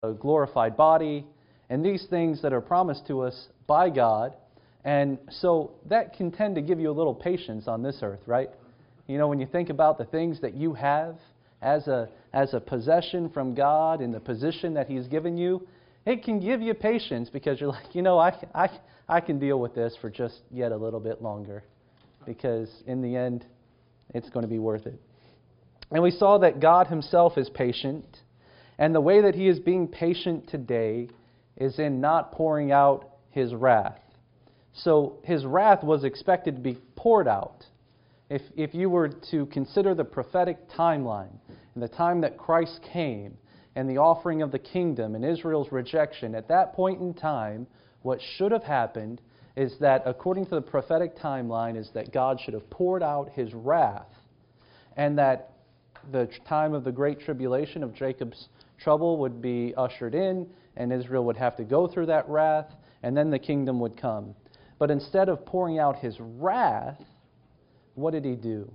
a glorified body, and these things that are promised to us by God. And so that can tend to give you a little patience on this earth, right? You know, when you think about the things that you have as a possession from God in the position that He's given you, it can give you patience because you're like, you know, I can deal with this for just yet a little bit longer because in the end, it's going to be worth it. And we saw that God Himself is patient, and the way that He is being patient today is in not pouring out His wrath. So His wrath was expected to be poured out. If you were to consider the prophetic timeline and the time that Christ came and the offering of the kingdom and Israel's rejection, at that point in time, what should have happened is that, according to the prophetic timeline, is that God should have poured out His wrath, and that the time of the great tribulation of Jacob's trouble would be ushered in, and Israel would have to go through that wrath, and then the kingdom would come. But instead of pouring out His wrath, what did He do?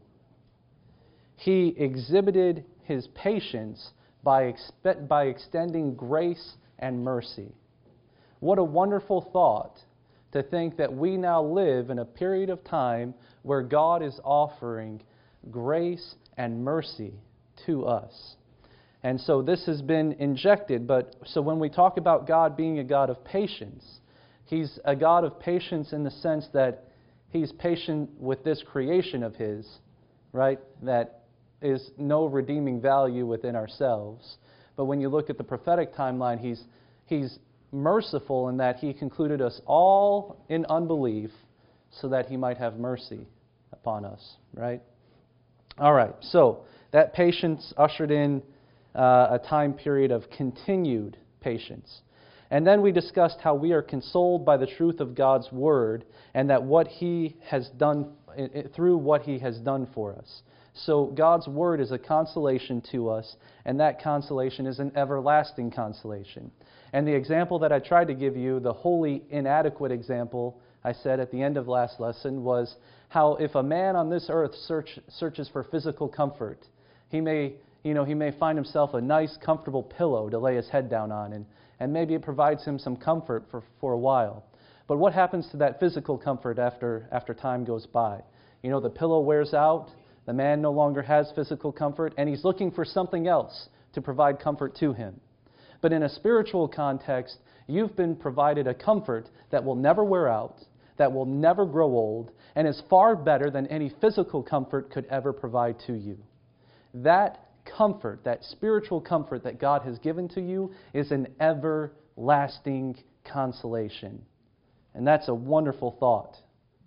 He exhibited His patience by extending grace and mercy. What a wonderful thought to think that we now live in a period of time where God is offering grace and mercy to us. And so this has been injected, so when we talk about God being a God of patience, He's a God of patience in the sense that He's patient with this creation of His, right? That is no redeeming value within ourselves. But when you look at the prophetic timeline, He's merciful in that He concluded us all in unbelief so that He might have mercy upon us, right? All right, so that patience ushered in a time period of continued patience. And then we discussed how we are consoled by the truth of God's Word and that what He has done, through what He has done for us. So God's Word is a consolation to us, and that consolation is an everlasting consolation. And the example that I tried to give you, the wholly inadequate example, I said at the end of last lesson, was how if a man on this earth searches for physical comfort, he may find himself a nice, comfortable pillow to lay his head down on, and maybe it provides him some comfort for a while. But what happens to that physical comfort after time goes by? You know, the pillow wears out, the man no longer has physical comfort, and he's looking for something else to provide comfort to him. But in a spiritual context, you've been provided a comfort that will never wear out, that will never grow old, and is far better than any physical comfort could ever provide to you. That comfort, that spiritual comfort that God has given to you is an everlasting consolation. And that's a wonderful thought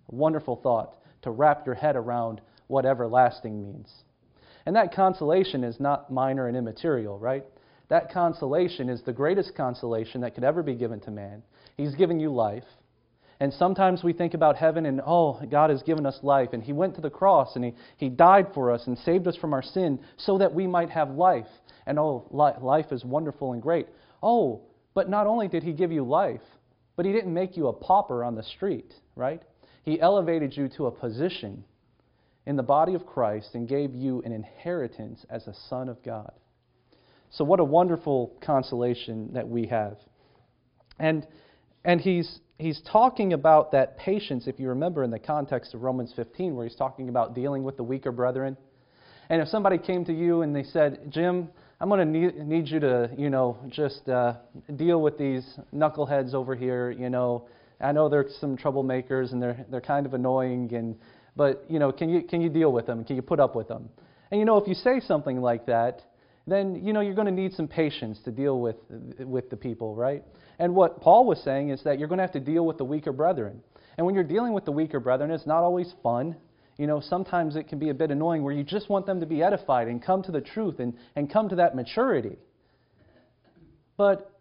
to wrap your head around what everlasting means. And that consolation is not minor and immaterial, right? That consolation is the greatest consolation that could ever be given to man. He's given you life. And sometimes we think about heaven and, oh, God has given us life. And He went to the cross and He died for us and saved us from our sin so that we might have life. And oh, life is wonderful and great. Oh, but not only did He give you life, but He didn't make you a pauper on the street, right? He elevated you to a position in the body of Christ and gave you an inheritance as a son of God. So what a wonderful consolation that we have. And He's talking about that patience, if you remember, in the context of Romans 15, where He's talking about dealing with the weaker brethren. And if somebody came to you and they said, Jim, I'm going to need you to, just deal with these knuckleheads over here. I know they're some troublemakers and they're kind of annoying, but can you deal with them? Can you put up with them? And if you say something like that, then you're going to need some patience to deal with the people, right? And what Paul was saying is that you're going to have to deal with the weaker brethren. And when you're dealing with the weaker brethren, it's not always fun. Sometimes it can be a bit annoying where you just want them to be edified and come to the truth and come to that maturity. But,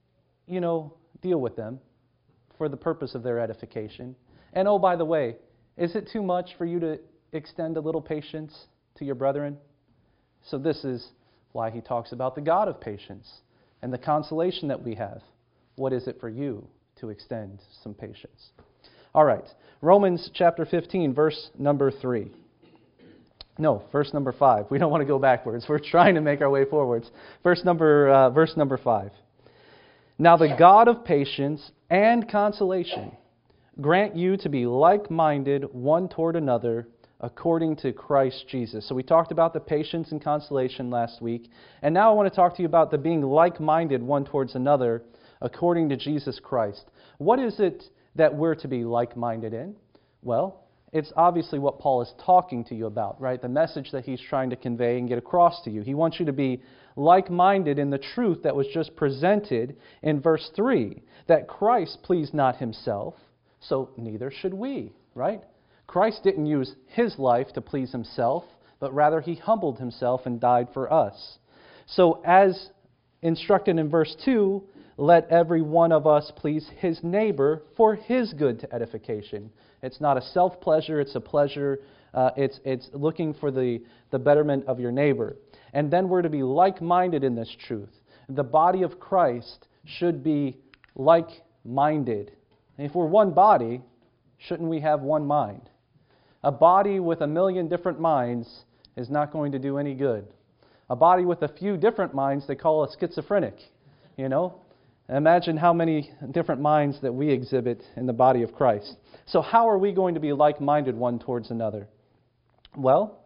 deal with them for the purpose of their edification. And oh, by the way, is it too much for you to extend a little patience to your brethren? So this is why he talks about the God of patience and the consolation that we have. What is it for you to extend some patience? All right, Romans chapter 15, verse number 3. No, verse number 5. We don't want to go backwards. We're trying to make our way forwards. Verse number 5. Now the God of patience and consolation grant you to be like-minded one toward another according to Christ Jesus. So we talked about the patience and consolation last week, and now I want to talk to you about the being like-minded one towards another according to Jesus Christ. What is it that we're to be like-minded in? Well, it's obviously what Paul is talking to you about, right? The message that he's trying to convey and get across to you. He wants you to be like-minded in the truth that was just presented in verse 3, that Christ pleased not himself, so neither should we, right? Christ didn't use his life to please himself, but rather he humbled himself and died for us. So as instructed in verse 2, let every one of us please his neighbor for his good to edification. It's not a self-pleasure, it's a pleasure. It's looking for the betterment of your neighbor. And then we're to be like-minded in this truth. The body of Christ should be like-minded. If we're one body, shouldn't we have one mind? A body with a million different minds is not going to do any good. A body with a few different minds, they call a schizophrenic, you know? Imagine how many different minds that we exhibit in the body of Christ. So how are we going to be like-minded one towards another? Well,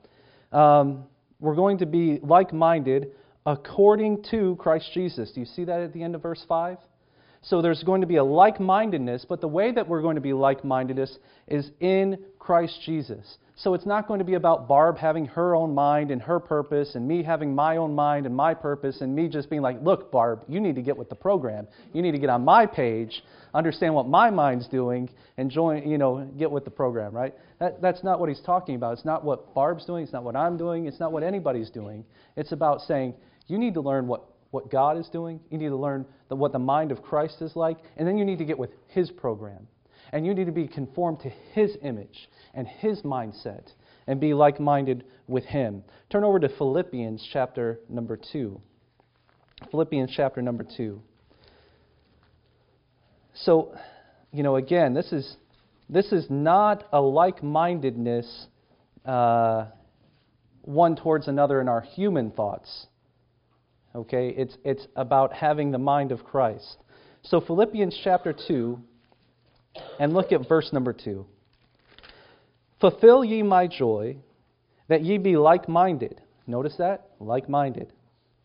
we're going to be like-minded according to Christ Jesus. Do you see that at the end of verse 5? So there's going to be a like-mindedness, but the way that we're going to be like-mindedness is in Christ Jesus. So it's not going to be about Barb having her own mind and her purpose, and me having my own mind and my purpose, and me just being like, look, Barb, you need to get with the program. You need to get on my page, understand what my mind's doing, and get with the program, right? That's not what he's talking about. It's not what Barb's doing. It's not what I'm doing. It's not what anybody's doing. It's about saying, you need to learn what God is doing. You need to learn what the mind of Christ is like, and then you need to get with his program. And you need to be conformed to his image and his mindset and be like-minded with him. Turn over to Philippians chapter number 2. Philippians chapter number 2. So, again, this is not a like-mindedness one towards another in our human thoughts. Okay, it's about having the mind of Christ. So Philippians chapter 2, and look at verse number 2. Fulfill ye my joy, that ye be like-minded. Notice that? Like-minded.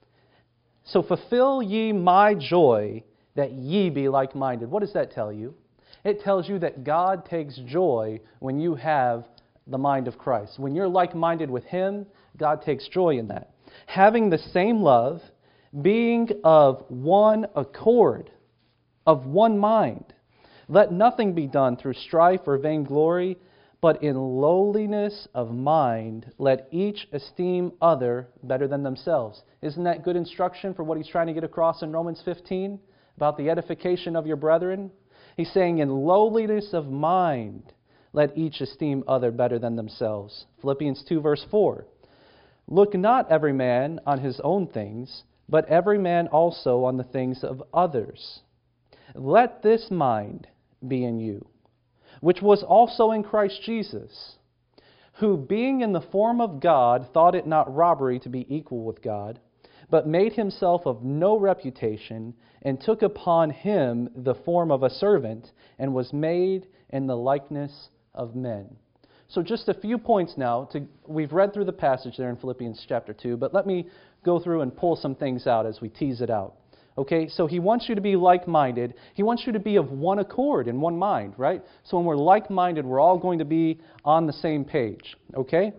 So fulfill ye my joy, that ye be like-minded. What does that tell you? It tells you that God takes joy when you have the mind of Christ. When you're like-minded with him, God takes joy in that. Having the same love, being of one accord, of one mind. Let nothing be done through strife or vainglory, but in lowliness of mind, let each esteem other better than themselves. Isn't that good instruction for what he's trying to get across in Romans 15 about the edification of your brethren? He's saying in lowliness of mind, let each esteem other better than themselves. Philippians 2 verse 4. Look not every man on his own things, but every man also on the things of others. Let this mind be in you, which was also in Christ Jesus, who being in the form of God thought it not robbery to be equal with God, but made himself of no reputation, and took upon him the form of a servant, and was made in the likeness of men. So just a few points now. We've read through the passage there in Philippians chapter 2, but let me go through and pull some things out as we tease it out. Okay, so he wants you to be like-minded. He wants you to be of one accord and one mind, right? So when we're like-minded, we're all going to be on the same page, okay?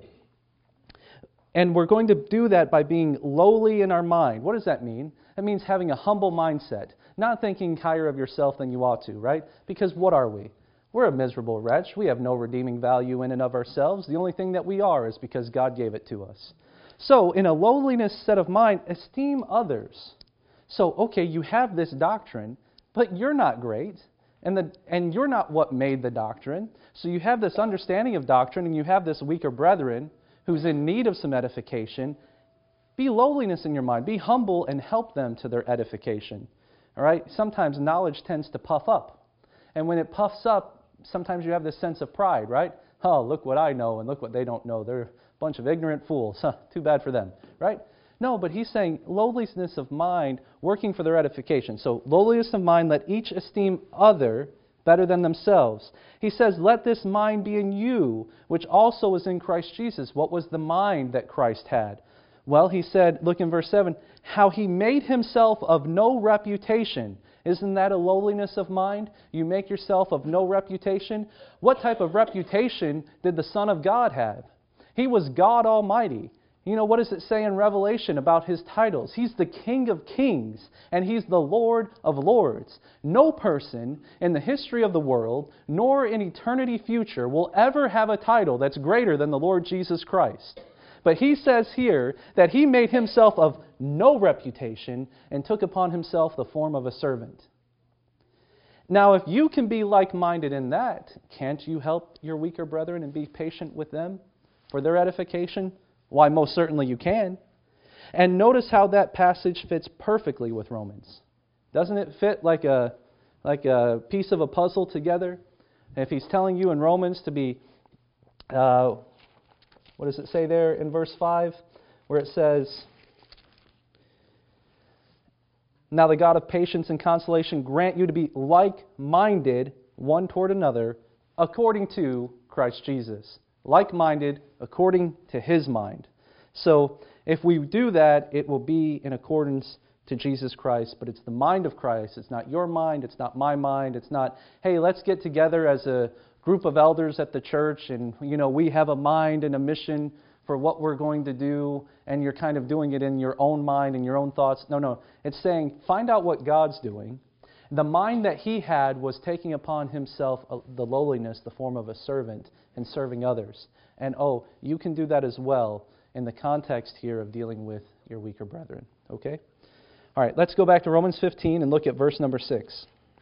And we're going to do that by being lowly in our mind. What does that mean? That means having a humble mindset, not thinking higher of yourself than you ought to, right? Because what are we? We're a miserable wretch. We have no redeeming value in and of ourselves. The only thing that we are is because God gave it to us. So in a lowliness set of mind, esteem others. So, okay, you have this doctrine, but you're not great, and you're not what made the doctrine. So you have this understanding of doctrine, and you have this weaker brethren who's in need of some edification. Be lowliness in your mind. Be humble and help them to their edification. All right? Sometimes knowledge tends to puff up. And when it puffs up, sometimes you have this sense of pride, right? Oh, look what I know, and look what they don't know. They're a bunch of ignorant fools. Too bad for them, right? No, but he's saying lowliness of mind working for their edification. So lowliness of mind, let each esteem other better than themselves. He says, let this mind be in you, which also was in Christ Jesus. What was the mind that Christ had? Well, he said, look in verse 7, how he made himself of no reputation. Isn't that a lowliness of mind? You make yourself of no reputation? What type of reputation did the Son of God have? He was God Almighty. You know, what does it say in Revelation about His titles? He's the King of Kings, and He's the Lord of Lords. No person in the history of the world, nor in eternity future, will ever have a title that's greater than the Lord Jesus Christ. But He says here that He made Himself of no reputation and took upon Himself the form of a servant. Now, if you can be like-minded in that, can't you help your weaker brethren and be patient with them for their edification? Why, most certainly you can. And notice how that passage fits perfectly with Romans. Doesn't it fit like a piece of a puzzle together? If he's telling you in Romans to be, what does it say there in verse 5? Where it says, now the God of patience and consolation grant you to be like-minded one toward another according to Christ Jesus. Like-minded according to His mind. So if we do that, it will be in accordance to Jesus Christ, but it's the mind of Christ. It's not your mind, it's not my mind, it's not, hey, let's get together as a group of elders at the church and, we have a mind and a mission for what we're going to do, and you're kind of doing it in your own mind and your own thoughts. No. It's saying, find out what God's doing. The mind that He had was taking upon Himself the lowliness, the form of a servant, and serving others. And you can do that as well in the context here of dealing with your weaker brethren. Okay? All right, let's go back to Romans 15 and look at verse number 6.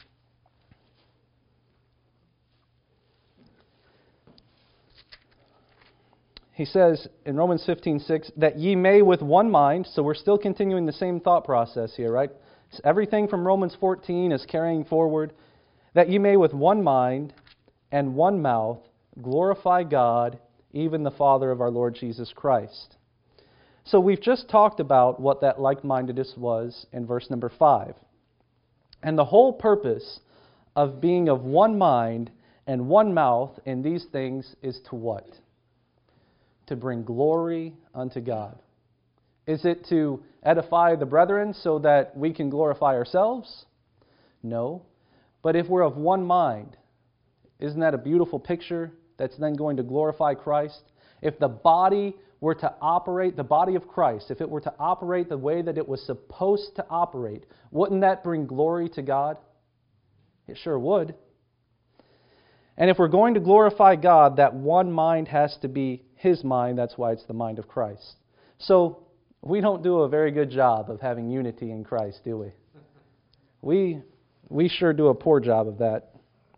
He says in Romans 15:6, that ye may with one mind, so we're still continuing the same thought process here, right? So everything from Romans 14 is carrying forward, that ye may with one mind and one mouth glorify God, even the Father of our Lord Jesus Christ. So we've just talked about what that like-mindedness was in verse number 5. And the whole purpose of being of one mind and one mouth in these things is to what? To bring glory unto God. Is it to edify the brethren so that we can glorify ourselves? No. But if we're of one mind, isn't that a beautiful picture that's then going to glorify Christ? If the body were to operate, the body of Christ, if it were to operate the way that it was supposed to operate, wouldn't that bring glory to God? It sure would. And if we're going to glorify God, that one mind has to be His mind. That's why it's the mind of Christ. So we don't do a very good job of having unity in Christ, do we? We sure do a poor job of that.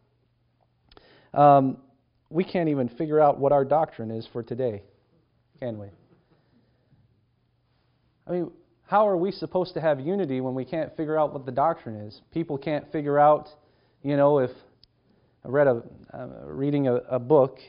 We can't even figure out what our doctrine is for today, can we? I mean, how are we supposed to have unity when we can't figure out what the doctrine is? People can't figure out, if I read reading a book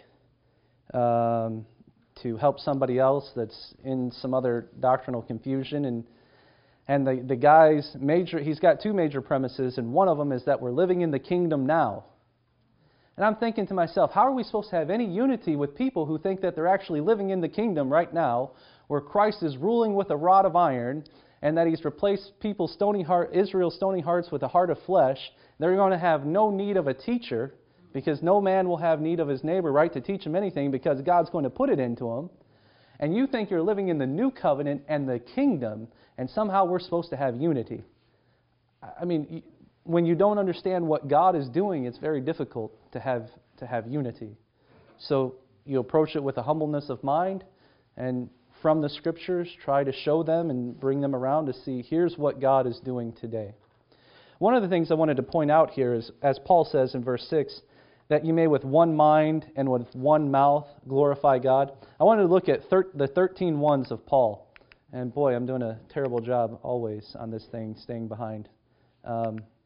to help somebody else that's in some other doctrinal confusion, and the guy's he's got two major premises, and one of them is that we're living in the kingdom now. And I'm thinking to myself, how are we supposed to have any unity with people who think that they're actually living in the kingdom right now, where Christ is ruling with a rod of iron, and that He's replaced Israel's stony hearts with a heart of flesh? They're going to have no need of a teacher, because no man will have need of his neighbor, right, to teach him anything, because God's going to put it into him. And you think you're living in the new covenant and the kingdom, and somehow we're supposed to have unity. I mean, when you don't understand what God is doing, it's very difficult to have unity. So you approach it with a humbleness of mind, and from the Scriptures, try to show them and bring them around to see, here's what God is doing today. One of the things I wanted to point out here is, as Paul says in verse 6, that you may with one mind and with one mouth glorify God. I wanted to look at the 13 ones of Paul. And boy, I'm doing a terrible job always on this thing, staying behind.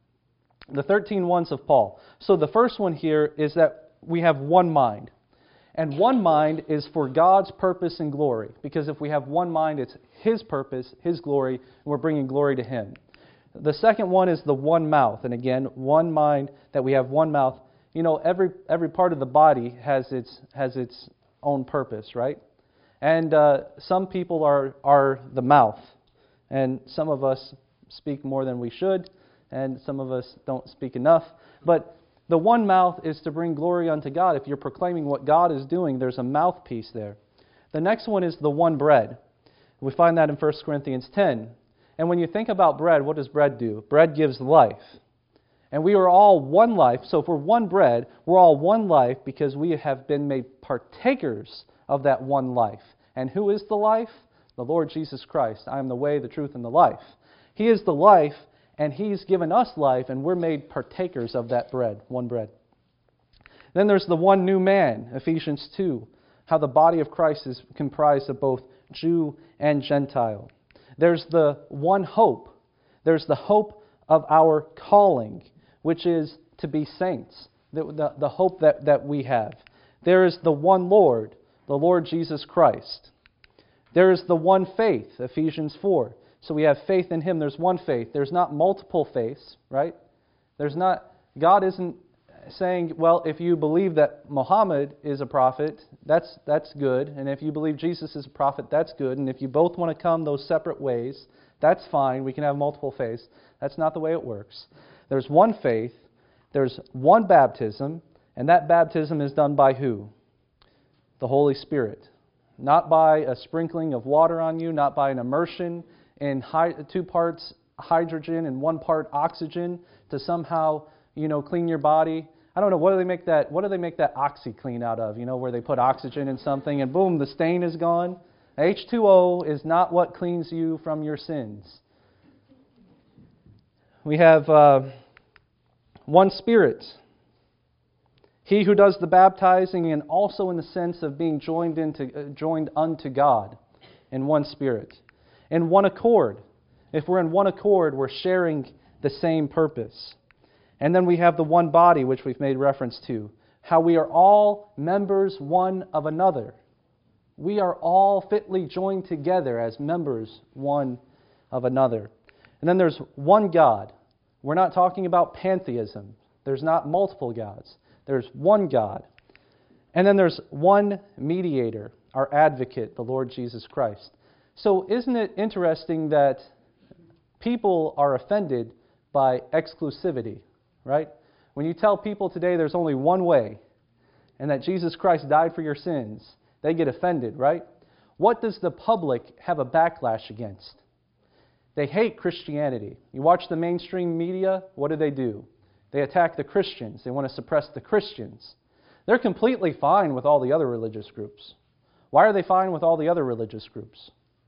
The 13 ones of Paul. So the first one here is that we have one mind. And one mind is for God's purpose and glory. Because if we have one mind, it's His purpose, His glory, and we're bringing glory to Him. The second one is the one mouth. And again, one mind, that we have one mouth. You know, every part of the body has its own purpose, right? And some people are the mouth. And some of us speak more than we should, and some of us don't speak enough. But the one mouth is to bring glory unto God. If you're proclaiming what God is doing, there's a mouthpiece there. The next one is the one bread. We find that in 1 Corinthians 10. And when you think about bread, what does bread do? Bread gives life. And we are all one life. So if we're one bread, we're all one life because we have been made partakers of that one life. And who is the life? The Lord Jesus Christ. I am the way, the truth, and the life. He is the life, and He's given us life, and we're made partakers of that bread, one bread. Then there's the one new man, Ephesians 2, how the body of Christ is comprised of both Jew and Gentile. There's the one hope. There's the hope of our calling, which is to be saints, the hope that we have. There is the one Lord, the Lord Jesus Christ. There is the one faith, Ephesians 4. So we have faith in Him. There's one faith. There's not multiple faiths, right? God isn't saying, well, if you believe that Muhammad is a prophet, that's good. And if you believe Jesus is a prophet, that's good. And if you both want to come those separate ways, that's fine. We can have multiple faiths. That's not the way it works. There's one faith. There's one baptism. And that baptism is done by who? The Holy Spirit. Not by a sprinkling of water on you, not by an immersion in 2 parts hydrogen and 1 part oxygen to somehow, clean your body. I don't know, what do they make that OxyClean out of? Where they put oxygen in something and boom, the stain is gone. H2O is not what cleans you from your sins. We have one Spirit. He who does the baptizing, and also in the sense of being joined unto God in one Spirit. In one accord. If we're in one accord, we're sharing the same purpose. And then we have the one body, which we've made reference to. How we are all members one of another. We are all fitly joined together as members one of another. And then there's one God. We're not talking about pantheism. There's not multiple gods. There's one God. And then there's one mediator, our advocate, the Lord Jesus Christ. So isn't it interesting that people are offended by exclusivity, right? When you tell people today there's only one way and that Jesus Christ died for your sins, they get offended, right? What does the public have a backlash against? They hate Christianity. You watch the mainstream media, what do? They attack the Christians. They want to suppress the Christians. They're completely fine with all the other religious groups. Why are they fine with all the other religious groups?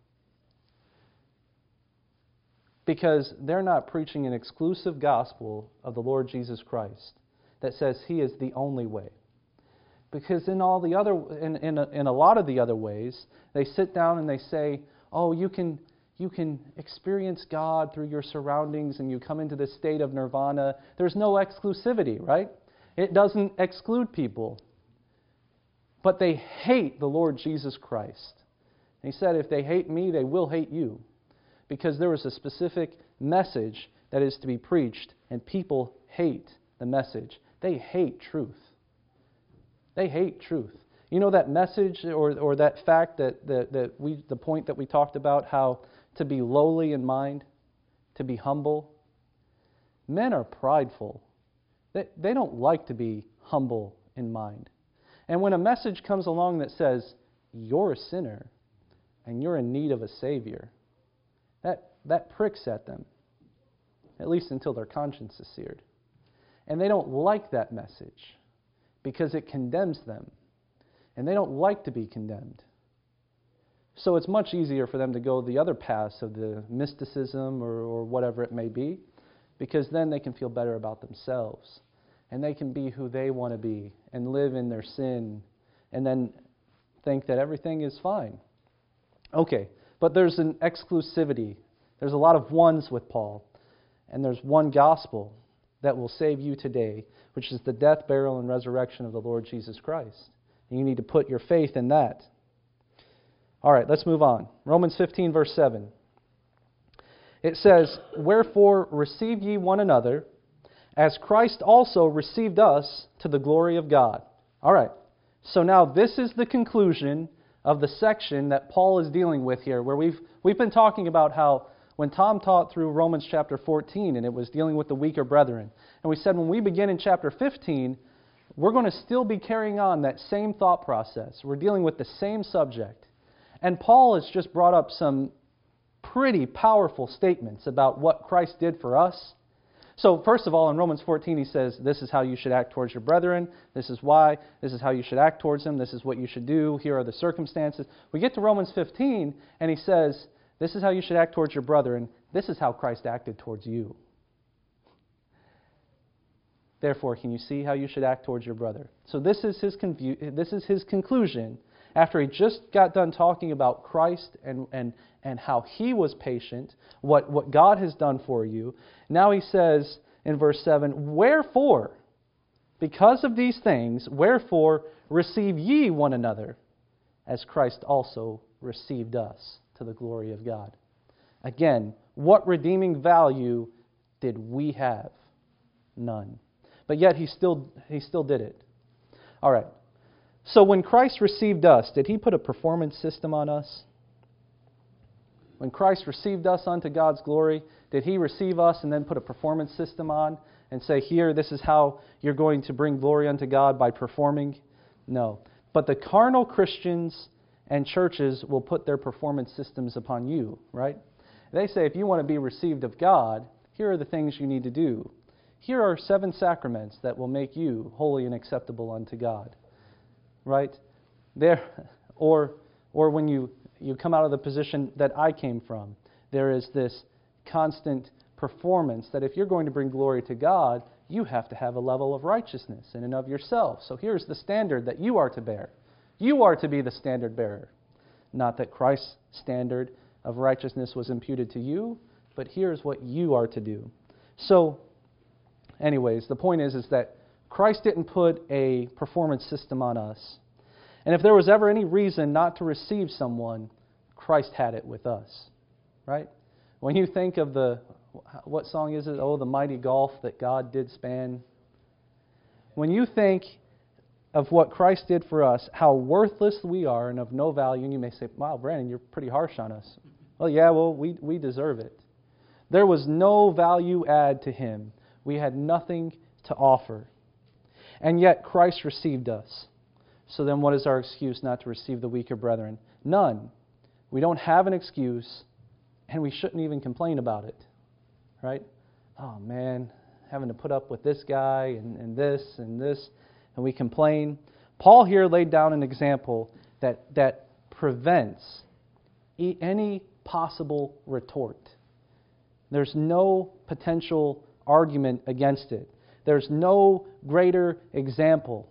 Because they're not preaching an exclusive gospel of the Lord Jesus Christ that says He is the only way. Because in all the other, in a lot of the other ways, they sit down and they say, "Oh, you can experience God through your surroundings, and you come into this state of nirvana." There's no exclusivity, right? It doesn't exclude people. But they hate the Lord Jesus Christ. He said, "If they hate me, they will hate you." Because there is a specific message that is to be preached, and people hate the message. They hate truth. They hate truth. You know that message or that fact the point that we talked about, how to be lowly in mind, to be humble. Men are prideful. They don't like to be humble in mind. And when a message comes along that says, "You're a sinner and you're in need of a Savior," that pricks at them, at least until their conscience is seared. And they don't like that message because it condemns them. And they don't like to be condemned. So it's much easier for them to go the other paths of the mysticism or whatever it may be, because then they can feel better about themselves. And they can be who they want to be and live in their sin and then think that everything is fine. Okay, but there's an exclusivity. There's a lot of ones with Paul. And there's one gospel that will save you today, which is the death, burial, and resurrection of the Lord Jesus Christ. And you need to put your faith in that. All right, let's move on. Romans 15, verse 7. It says, "Wherefore receive ye one another, as Christ also received us to the glory of God." All right, so now this is the conclusion of the section that Paul is dealing with here, where we've been talking about how when Tom taught through Romans chapter 14, and it was dealing with the weaker brethren, and we said when we begin in chapter 15, we're going to still be carrying on that same thought process. We're dealing with the same subject. And Paul has just brought up some pretty powerful statements about what Christ did for us. So first of all, in Romans 14, he says, this is how you should act towards your brethren. This is why. This is how you should act towards them. This is what you should do. Here are the circumstances. We get to Romans 15, and he says, this is how you should act towards your brethren. This is how Christ acted towards you. Therefore, can you see how you should act towards your brother? So this is his conclusion after he just got done talking about Christ and how he was patient, what God has done for you. Now he says in verse 7, "Wherefore, because of these things, wherefore receive ye one another, as Christ also received us to the glory of God." Again, what redeeming value did we have? None. But yet he still did it. All right. So when Christ received us, did he put a performance system on us? When Christ received us unto God's glory, did he receive us and then put a performance system on and say, here, this is how you're going to bring glory unto God by performing? No. But the carnal Christians and churches will put their performance systems upon you, right? They say, if you want to be received of God, here are the things you need to do. Here are 7 sacraments that will make you holy and acceptable unto God. Right? Or when you come out of the position that I came from, there is this constant performance that if you're going to bring glory to God, you have to have a level of righteousness in and of yourself. So here's the standard that you are to bear. You are to be the standard bearer. Not that Christ's standard of righteousness was imputed to you, but here's what you are to do. So, anyways, the point is that Christ didn't put a performance system on us. And if there was ever any reason not to receive someone, Christ had it with us. Right? When you think of what song is it? Oh, the mighty gulf that God did span. When you think of what Christ did for us, how worthless we are and of no value, and you may say, wow, Brandon, you're pretty harsh on us. Well, yeah, we deserve it. There was no value add to him. We had nothing to offer. And yet Christ received us. So then what is our excuse not to receive the weaker brethren? None. We don't have an excuse, and we shouldn't even complain about it. Right? Oh man, having to put up with this guy and this, and we complain. Paul here laid down an example that prevents any possible retort. There's no potential argument against it. There's no greater example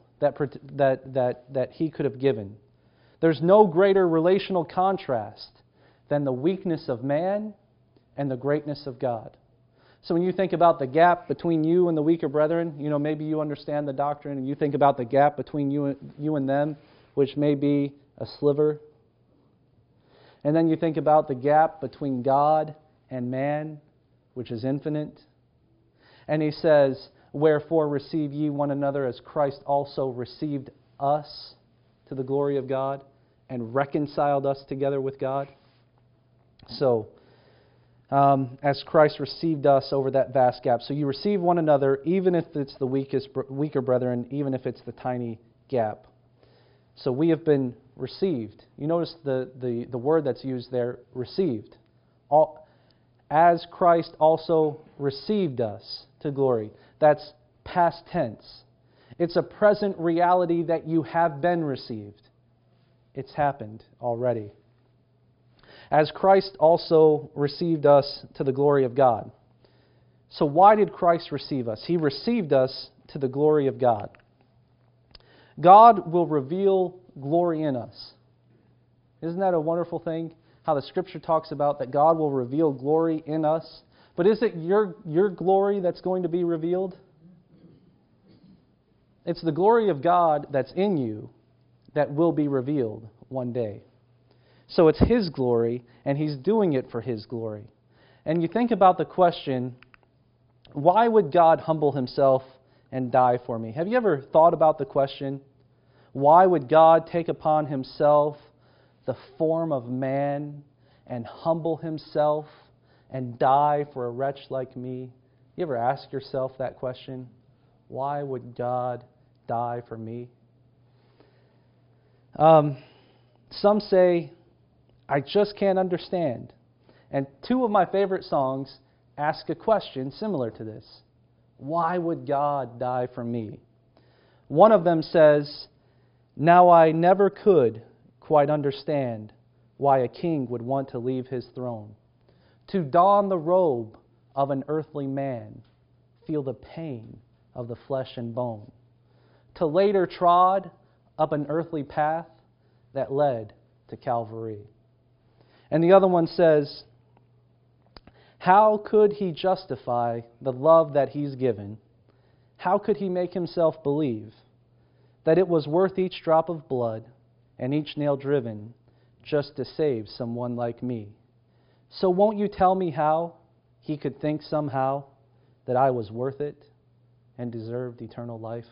that he could have given. There's no greater relational contrast than the weakness of man and the greatness of God. So when you think about the gap between you and the weaker brethren, maybe you understand the doctrine, and you think about the gap between you and them, which may be a sliver. And then you think about the gap between God and man, which is infinite. And he says, "Wherefore receive ye one another as Christ also received us to the glory of God and reconciled us together with God." So, as Christ received us over that vast gap. So you receive one another, even if it's the weaker brethren, even if it's the tiny gap. So we have been received. You notice the word that's used there, received. As Christ also received us to glory. That's past tense. It's a present reality that you have been received. It's happened already. As Christ also received us to the glory of God. So why did Christ receive us? He received us to the glory of God. God will reveal glory in us. Isn't that a wonderful thing? How the Scripture talks about that God will reveal glory in us. But is it your glory that's going to be revealed? It's the glory of God that's in you that will be revealed one day. So it's His glory, and He's doing it for His glory. And you think about the question, why would God humble Himself and die for me? Have you ever thought about the question, why would God take upon Himself the form of man and humble Himself and die for a wretch like me? You ever ask yourself that question? Why would God die for me? Some say, I just can't understand. And two of my favorite songs ask a question similar to this. Why would God die for me? One of them says, now I never could quite understand why a king would want to leave his throne, to don the robe of an earthly man, feel the pain of the flesh and bone, to later trod up an earthly path that led to Calvary. And the other one says, how could He justify the love that He's given? How could He make Himself believe that it was worth each drop of blood and each nail driven just to save someone like me? So won't you tell me how He could think somehow that I was worth it and deserved eternal life?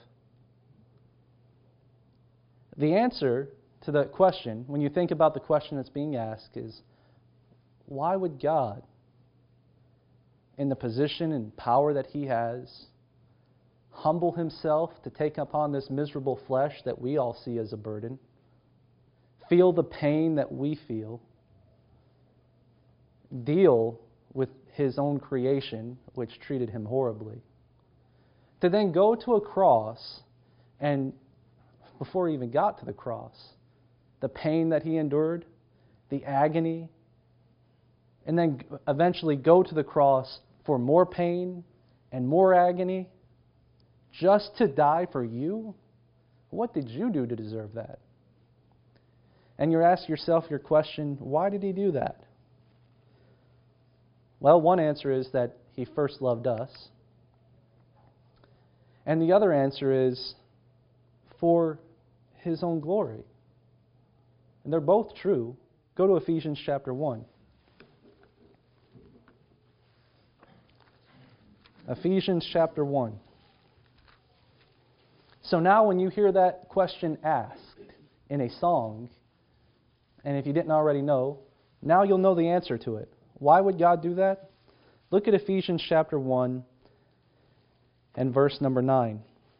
The answer to that question, when you think about the question that's being asked, is why would God, in the position and power that He has, humble Himself to take upon this miserable flesh that we all see as a burden, feel the pain that we feel, deal with His own creation, which treated Him horribly, to then go to a cross, and before He even got to the cross, the pain that He endured, the agony, and then eventually go to the cross for more pain and more agony, just to die for you? What did you do to deserve that? And you ask yourself your question, why did He do that? Well, one answer is that He first loved us. And the other answer is for His own glory. And they're both true. Go to Ephesians chapter 1. Ephesians chapter 1. So now when you hear that question asked in a song, and if you didn't already know, now you'll know the answer to it. Why would God do that? Look at Ephesians chapter 1 and verse number 9.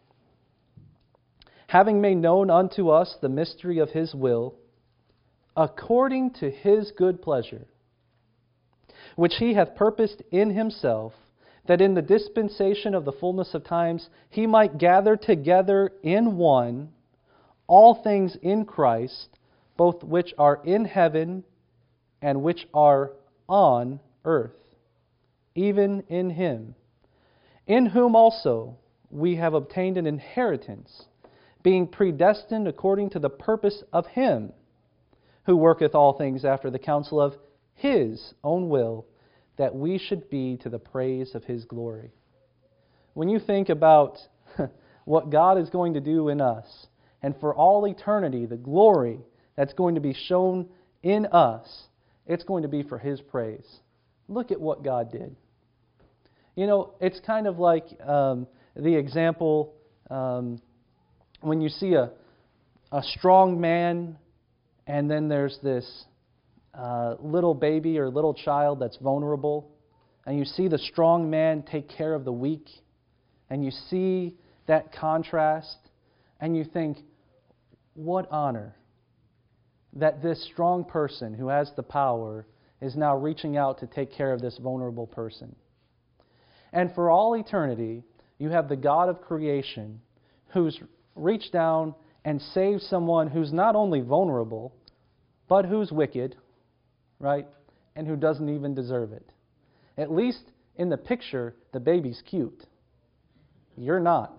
Having made known unto us the mystery of His will, according to His good pleasure, which He hath purposed in Himself, that in the dispensation of the fullness of times He might gather together in one all things in Christ, both which are in heaven and which are on earth, even in Him, in whom also we have obtained an inheritance, being predestined according to the purpose of Him, who worketh all things after the counsel of His own will, that we should be to the praise of His glory. When you think about what God is going to do in us, and for all eternity, the glory that's going to be shown in us, it's going to be for His praise. Look at what God did. You know, it's kind of like the example when you see a strong man, and then there's this little baby or little child that's vulnerable, and you see the strong man take care of the weak, and you see that contrast, and you think, what honor that this strong person who has the power is now reaching out to take care of this vulnerable person. And for all eternity, you have the God of creation who's reached down and saved someone who's not only vulnerable, but who's wicked, right? And who doesn't even deserve it. At least in the picture, the baby's cute. You're not.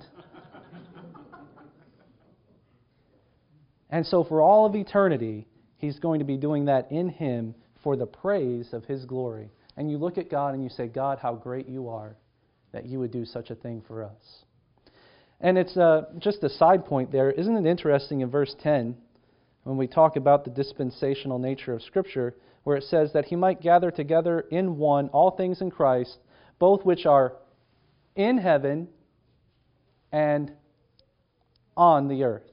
And so for all of eternity, He's going to be doing that in Him for the praise of His glory. And you look at God and you say, God, how great You are that You would do such a thing for us. And it's just a side point there. Isn't it interesting in verse 10 when we talk about the dispensational nature of Scripture, where it says that He might gather together in one all things in Christ, both which are in heaven and on the earth.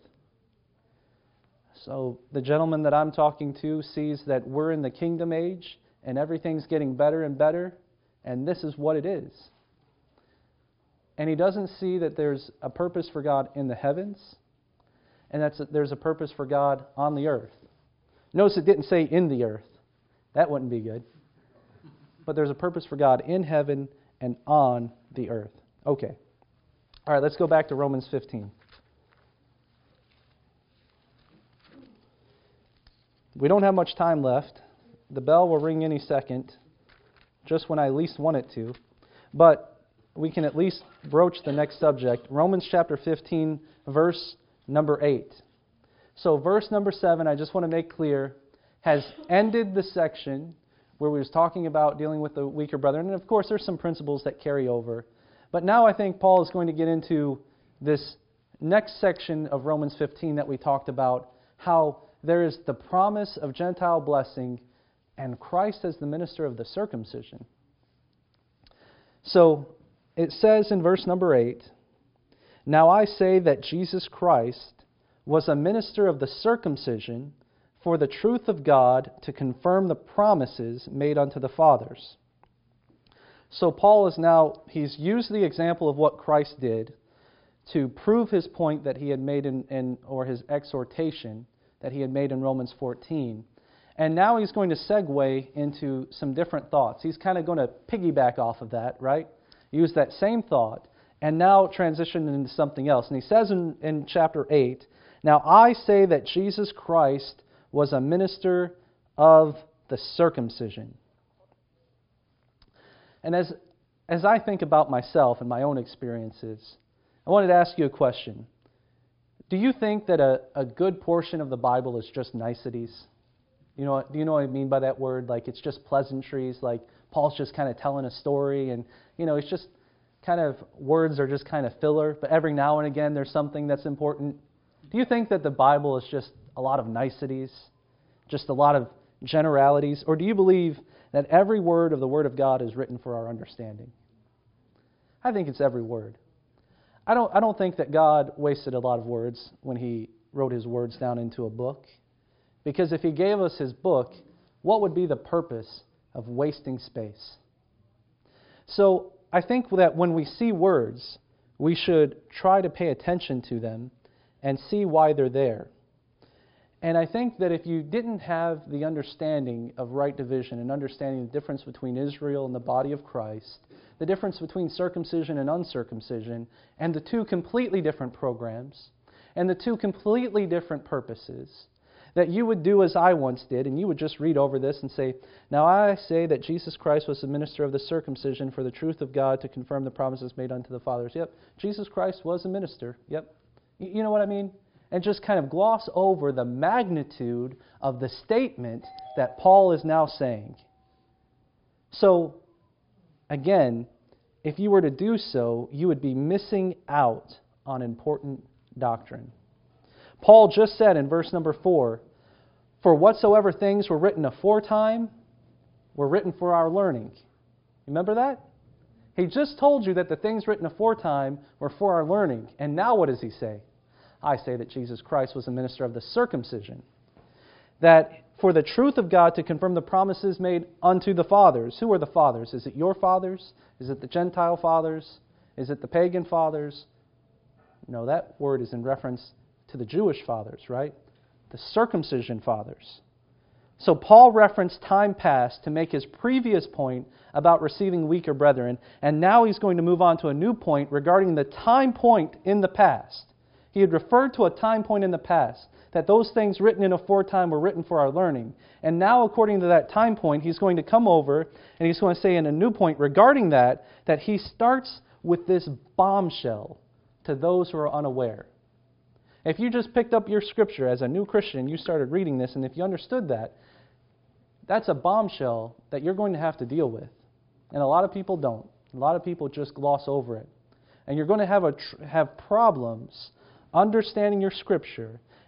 So the gentleman that I'm talking to sees that we're in the kingdom age and everything's getting better and better, and this is what it is. And he doesn't see that there's a purpose for God in the heavens, and there's a purpose for God on the earth. Notice it didn't say in the earth. That wouldn't be good. But there's a purpose for God in heaven and on the earth. Okay. All right, let's go back to Romans 15. We don't have much time left. The bell will ring any second, just when I least want it to. But we can at least broach the next subject. Romans chapter 15, verse number 8. So verse number 7, I just want to make clear, has ended the section where we was talking about dealing with the weaker brethren. And of course, there's some principles that carry over. But now I think Paul is going to get into this next section of Romans 15 that we talked about, how there is the promise of Gentile blessing and Christ as the minister of the circumcision. So it says in verse number 8, "Now I say that Jesus Christ was a minister of the circumcision for the truth of God to confirm the promises made unto the fathers." So Paul he's used the example of what Christ did to prove his point that he had made or his exhortation that he had made in Romans 14. And now he's going to segue into some different thoughts. He's kind of going to piggyback off of that, right? Use that same thought and now transition into something else. And he says in chapter 8, "Now I say that Jesus Christ was a minister of the circumcision." And as I think about myself and my own experiences, I wanted to ask you a question. Do you think that a good portion of the Bible is just niceties? Do you know what I mean by that word? Like it's just pleasantries, like Paul's just kind of telling a story, and it's just kind of words are just kind of filler, but every now and again there's something that's important. Do you think that the Bible is just a lot of niceties, just a lot of generalities, or do you believe that every word of the Word of God is written for our understanding? I think it's every word. I don't think that God wasted a lot of words when He wrote His words down into a book. Because if He gave us His book, what would be the purpose of wasting space? So I think that when we see words, we should try to pay attention to them and see why they're there. And I think that if you didn't have the understanding of right division and understanding the difference between Israel and the body of Christ, the difference between circumcision and uncircumcision, and the two completely different programs, and the two completely different purposes, that you would do as I once did, and you would just read over this and say, "Now I say that Jesus Christ was the minister of the circumcision for the truth of God to confirm the promises made unto the fathers." Yep, Jesus Christ was a minister. Yep. You know what I mean? And just kind of gloss over the magnitude of the statement that Paul is now saying. So, again, if you were to do so, you would be missing out on important doctrine. Paul just said in verse number 4, "For whatsoever things were written aforetime were written for our learning." Remember that? He just told you that the things written aforetime were for our learning. And now what does he say? "I say that Jesus Christ was a minister of the circumcision, that for the truth of God to confirm the promises made unto the fathers." Who are the fathers? Is it your fathers? Is it the Gentile fathers? Is it the pagan fathers? No, that word is in reference to the Jewish fathers, right? The circumcision fathers. So Paul referenced time past to make his previous point about receiving weaker brethren, and now he's going to move on to a new point regarding the time point in the past. He had referred to a time point in the past, that those things written in aforetime were written for our learning. And now, according to that time point, he's going to come over and he's going to say in a new point regarding that he starts with this bombshell to those who are unaware. If you just picked up your scripture as a new Christian, you started reading this, and if you understood that, that's a bombshell that you're going to have to deal with. And a lot of people don't. A lot of people just gloss over it. And you're going to have problems understanding your scripture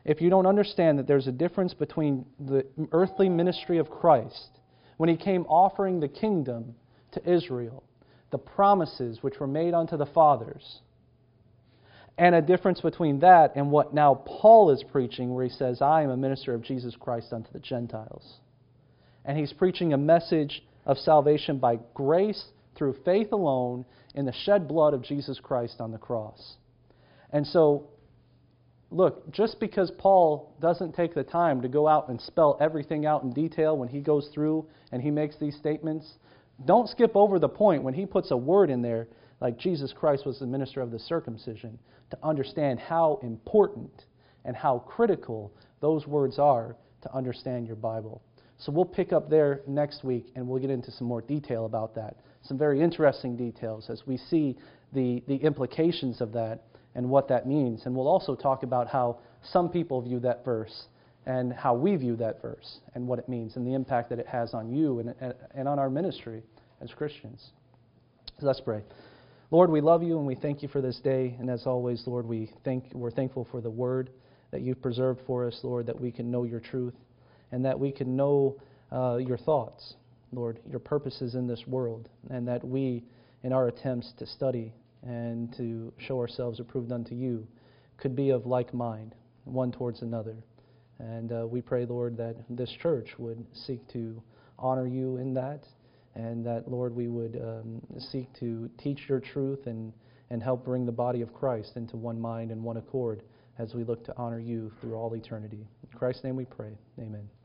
if you don't understand that there's a difference between the earthly ministry of Christ, when He came offering the kingdom to Israel, the promises which were made unto the fathers, and a difference between that and what now Paul is preaching, where he says, I am a minister of Jesus Christ unto the Gentiles. And he's preaching a message of salvation by grace through faith alone in the shed blood of Jesus Christ on the cross. And so, look, just because Paul doesn't take the time to go out and spell everything out in detail when he goes through and he makes these statements, don't skip over the point when he puts a word in there like Jesus Christ was the minister of the circumcision, to understand how important and how critical those words are to understand your Bible. So we'll pick up there next week and we'll get into some more detail about that. Some very interesting details as we see the implications of that and what that means. And we'll also talk about how some people view that verse and how we view that verse and what it means and the impact that it has on you and on our ministry as Christians. So let's pray. Lord, we love you and we thank you for this day. And as always, Lord, we're thankful for the word that you've preserved for us, Lord, that we can know your truth and that we can know your thoughts, Lord, your purposes in this world, and that we, in our attempts to study and to show ourselves approved unto you, could be of like mind, one towards another. And we pray, Lord, that this church would seek to honor you in that, and that, Lord, we would seek to teach your truth and help bring the body of Christ into one mind and one accord as we look to honor you through all eternity. In Christ's name we pray. Amen.